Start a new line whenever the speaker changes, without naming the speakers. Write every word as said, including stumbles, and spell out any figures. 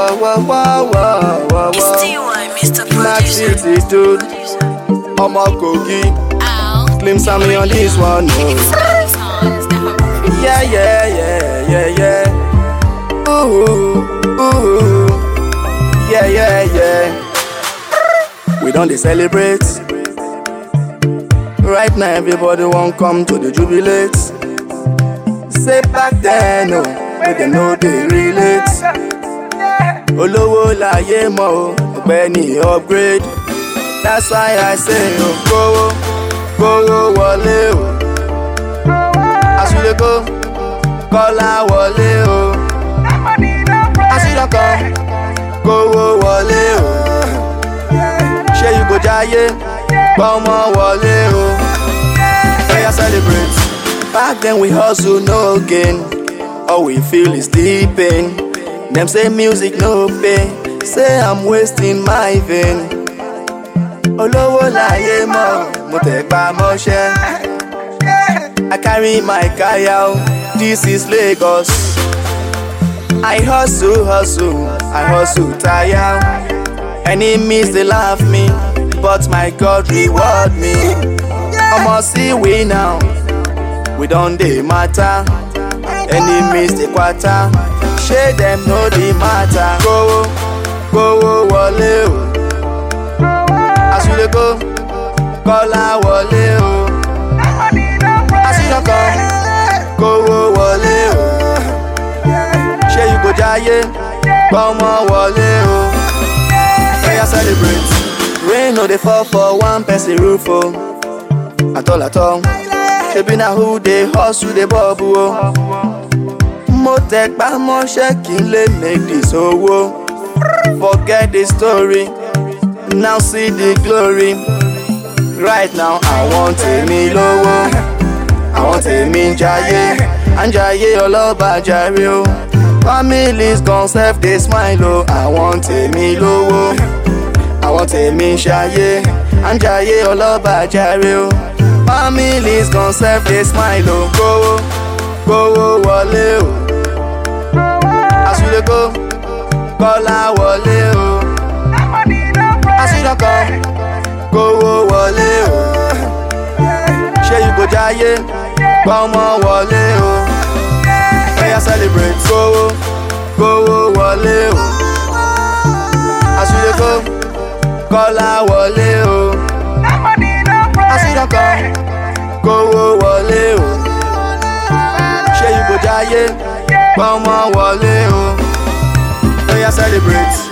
wah, wah, wah, wah, wah,
It's
wah.
T Y, Mister
Max
Producer.
City dude, I'm a cookie.
Ow.
Slim Sammy on this one, no. Yeah, yeah, yeah, yeah, yeah. Ooh, ooh, yeah, yeah, yeah. We don't dey celebrate. Right now everybody won't come to the jubilate. Say back then, no, but they know they relate. Olówó láyé mọ́ o, ọ̀gbẹ́ni upgrade. That's why I say o, kówó, kówó wọlé o. Àṣìlè kó, kọ́lá wọlé o. Àṣìlè kan, kówó wọlé o. Ṣé you go jayé, gbọ́mọ wọlé o. Oya celebrate. Back then we hustle no gain. All we feel is deep pain. Them say music no pay. Say I'm wasting my vein. Olówó láyé mọ́, mo tẹpá mọ́ṣẹ́. I carry my kaya, this is Lagos. I hustle, hustle, I hustle tire. Enemies they laugh me, but my God reward me. I'ma see we now, we don't dey matter. Enemies they quarter, shade them no dey matter. Kówó, kówó wọlé o. Àṣìlè kó, kọ́lá wọlé o. Àṣìlè kan, kówó wọlé o. Ṣé you go jayé, gbọ́mọ wọlé o. Oya celebrate. Rain no dey fall for one person roof o. At all at all. Shebi na who dey hustle dey bubble o. Mo tẹpá mọ́ṣẹ́ kí n lè make this owó. Forget the story, now see the glory. Right now I want èmi lówó. I want èmi ń jayé. À ń jayé ọlọ́ba jàre o. Families gon sef dey smile o. I want èmi lówó. I want èmi ń ṣayé. À ń jayé ọlọ́ba jàre o. Families gon sef dey smile o. Kówó, kówó wọlé o. Àṣìlè kó, kọ́lá wọlé o. Àṣìlè kan, kówó wọlé o. Ṣé you go jayé, gbọ́mọ wọlé o. Oya celebrate. Kówó, kówó wọlé o. Àṣìlè kó, kọ́lá wọlé o. Àṣìlè kan, kówó wọlé o. Ṣé you go jayé, gbọ́mọ wọlé o. Oya celebrate.